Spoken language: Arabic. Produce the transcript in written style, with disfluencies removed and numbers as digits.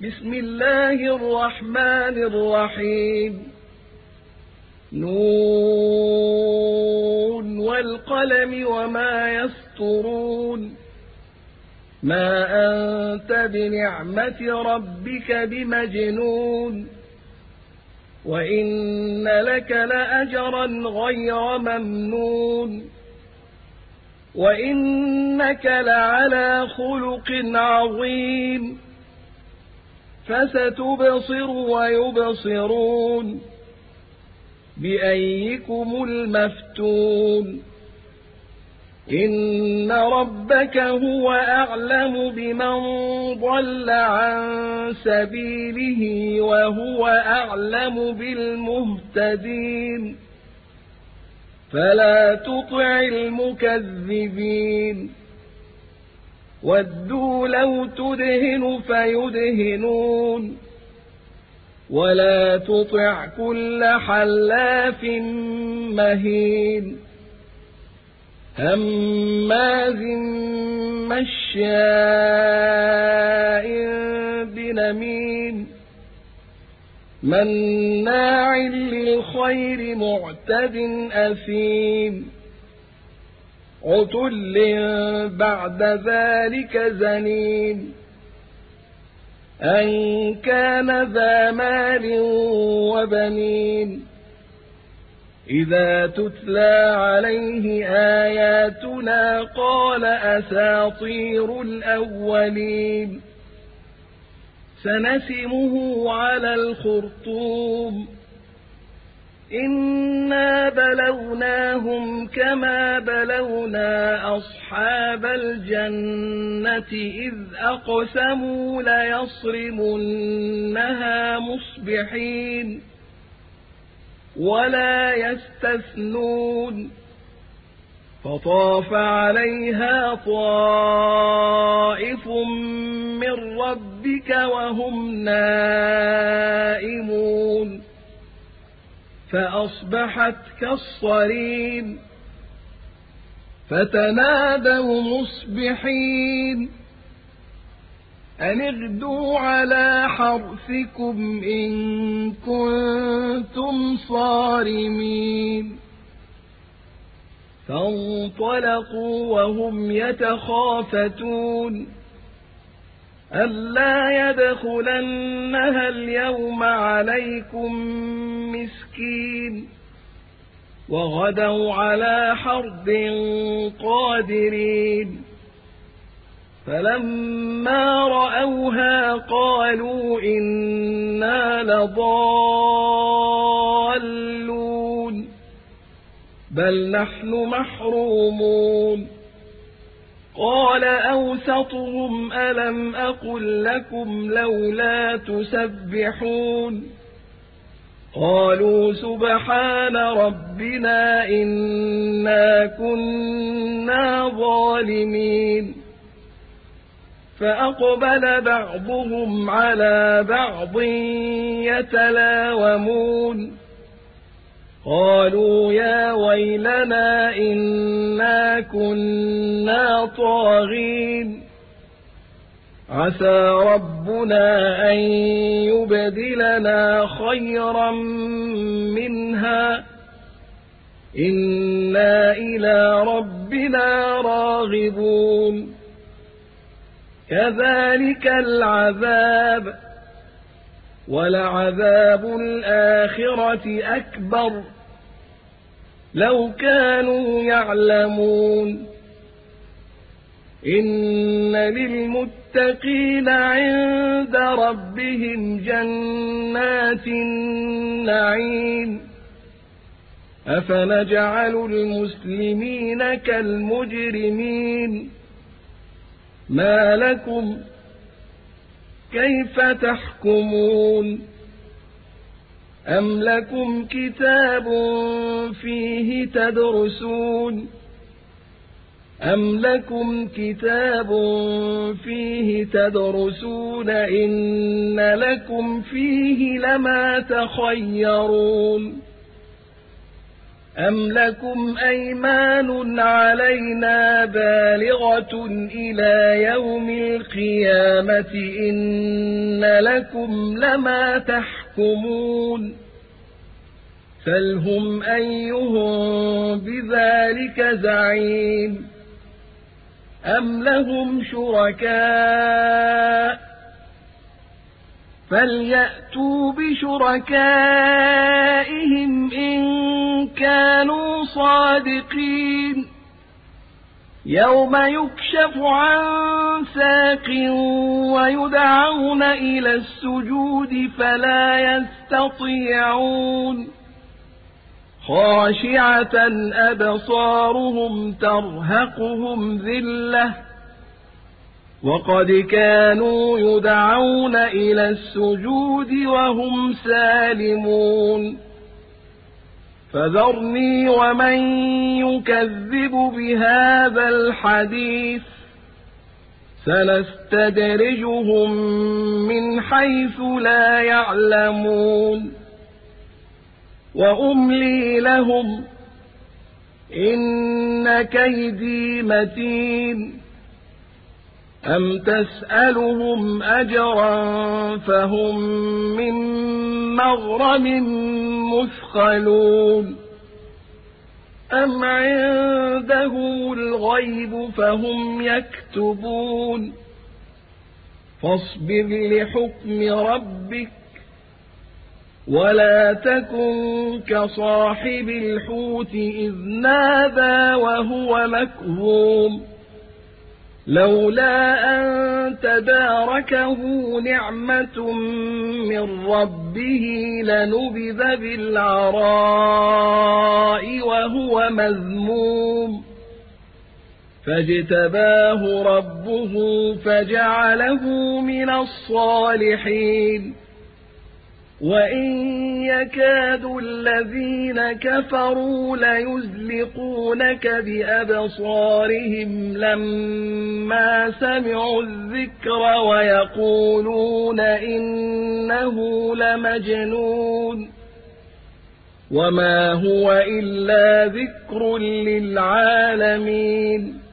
بسم الله الرحمن الرحيم نون والقلم وما يسطرون ما أنت بنعمة ربك بمجنون وإن لك لأجرا غير ممنون وإنك لعلى خلق عظيم فستبصر ويبصرون بأيكم المفتون إن ربك هو أعلم بمن ضل عن سبيله وهو أعلم بالمهتدين فلا تطع المكذبين ودوا لو تدهن فيدهنون ولا تطع كل حلاف مهين هماز مشاء بنميم مناع للخير معتد أثيم عتل بعد ذلك زنيم أن كان ذا مال وبنين إذا تتلى عليه آياتنا قال أساطير الأولين سنسمه على الخرطوم إنا بلوناهم كما بلونا أصحاب الجنة إذ أقسموا ليصرمنها مصبحين ولا يستثنون فطاف عليها طائف من ربك وهم نائمون فأصبحت كالصريم فتنادوا مصبحين أن اغدوا على حرثكم إن كنتم صارمين فانطلقوا وهم يتخافتون ألا يدخلنها اليوم عليكم مسكين وغدوا على حرد قادرين فلما رأوها قالوا إنا لضالون بل نحن محرومون قال أوسطهم ألم أقل لكم لولا تسبحون قالوا سبحان ربنا إنا كنا ظالمين فأقبل بعضهم على بعض يتلاومون قالوا يا ويلنا إنا كنا طاغين عسى ربنا أن يبدلنا خيرا منها إنا إلى ربنا راغبون كذلك العذاب ولعذاب الآخرة أكبر لو كانوا يعلمون إن للمتقين عند ربهم جنات النعيم أفنجعل المسلمين كالمجرمين ما لكم كيف تحكمون أم لكم كتاب فيه تدرسون أم لكم كتاب فيه تدرسون إن لكم فيه لما تخيرون أم لكم أيمان علينا بالغة إلى يوم القيامة إن لكم لما تحكمون سلهم أيهم بذلك زعيم أم لهم شركاء فليأتوا بشركائهم إن كانوا صادقين يوم يكشف عن ساق ويدعون إلى السجود فلا يستطيعون خاشعة أبصارهم ترهقهم ذلة وقد كانوا يدعون إلى السجود وهم سالمون فذرني ومن يكذب بهذا الحديث سنستدرجهم من حيث لا يعلمون وأملي لهم إن كيدي متين أم تسألهم أجرا فهم من مغرم مثقلون أم عندهم الغيب فهم يكتبون فاصبر لحكم ربك ولا تكن كصاحب الحوت إذ نادى وهو مكظوم لولا أن تداركه نعمة من ربه لنبذ بالعراء وهو مذموم فاجتباه ربه فجعله من الصالحين وإن يكاد الذين كفروا ليزلقونك بأبصارهم لما سمعوا الذكر ويقولون إنه لمجنون وما هو إلا ذكر للعالمين